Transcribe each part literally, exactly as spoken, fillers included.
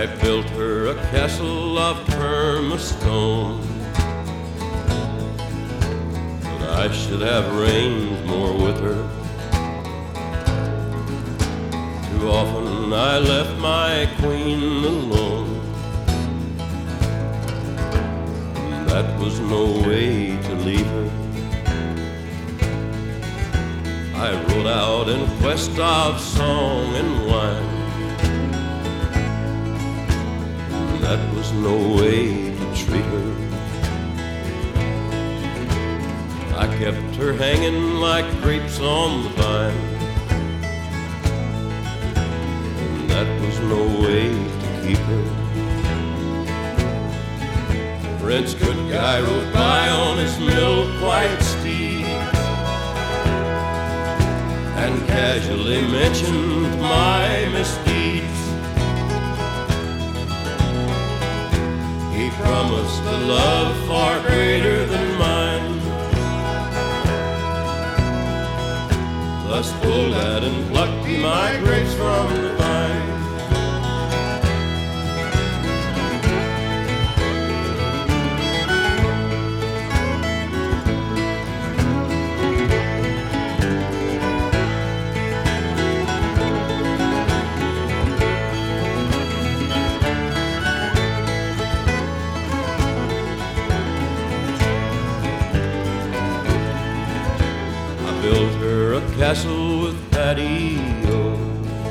I built her a castle of Perma stone, but I should have reigned more with her. Too often I left my queen alone. That was no way to leave her. I rode out in quest of song and wine. That was no way to treat her. I kept her hanging like grapes on the vine. And that was no way to keep her. Prince Good Guy rode by on his milk-white steed and casually mentioned my misdeeds. He promised a love far greater than mine. Thus pulled at and plucked my grapes from the vine. Built her a castle with patio,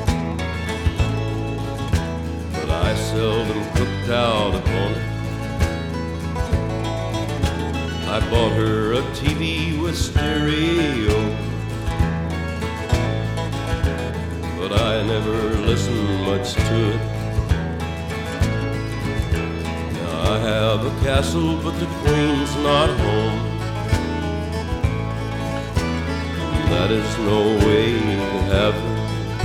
but I seldom cooked out upon it. I bought her a T V with stereo, but I never listened much to it. Now I have a castle, but the queen's not home. That is no way to have her.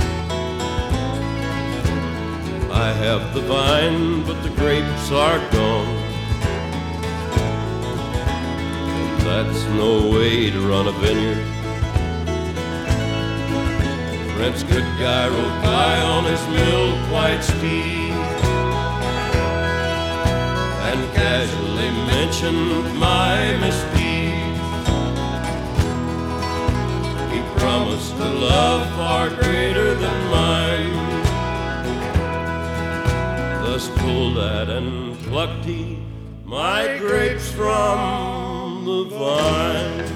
I have the vine, but the grapes are gone. And that's no way to run a vineyard. Prince Good Guy rode by on his milk-white steed and casually mentioned my misdeeds. Promised a love far greater than mine. Thus pulled at and plucked he my grapes from the vine.